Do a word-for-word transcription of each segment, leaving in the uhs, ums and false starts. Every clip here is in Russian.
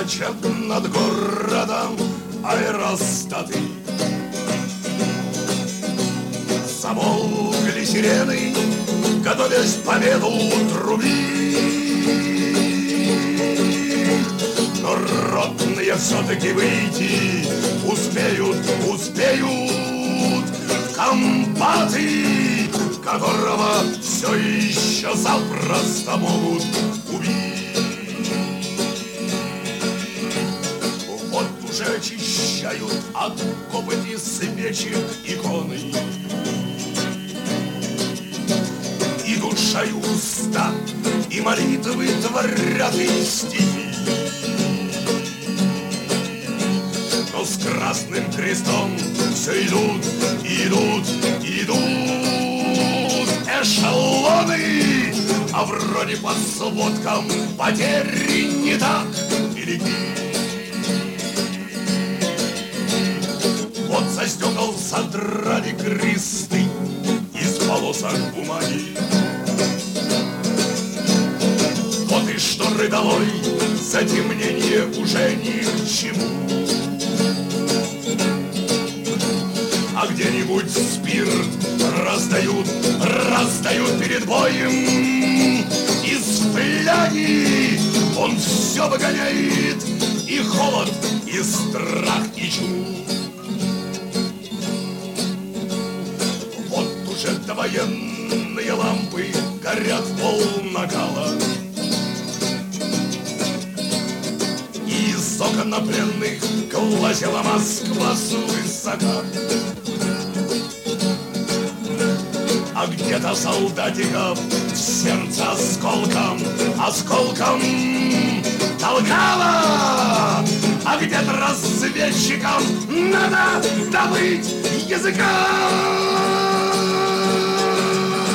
скачет над городом аэростаты. Замолкли сирены, готовясь победу трубить. Но ротные все-таки выйти успеют, успеют в комбаты, которого все еще запросто могут убить. Вот уже очищают от копоти свечек иконы. И душой уста, и молитвы творят и стихи. Но с красным крестом все идут, идут, идут эшелоны, а вроде по сводкам потери не так велики. Вот со стекол содрали кресты из полосок бумаги. Вот и шторы долой, затемнение уже ни к чему. А где-нибудь спирт раздают, раздают перед боем. Из фляги он все выгоняет, и холод, и страх, и чум. Вот уже довоенные лампы горят полнакала. И из окон пленных глазела Москва свысока. А где-то солдатиков в сердце осколком, осколком толкало. А где-то разведчикам надо добыть языка.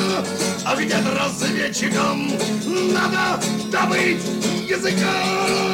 А где-то разведчикам надо добыть языка.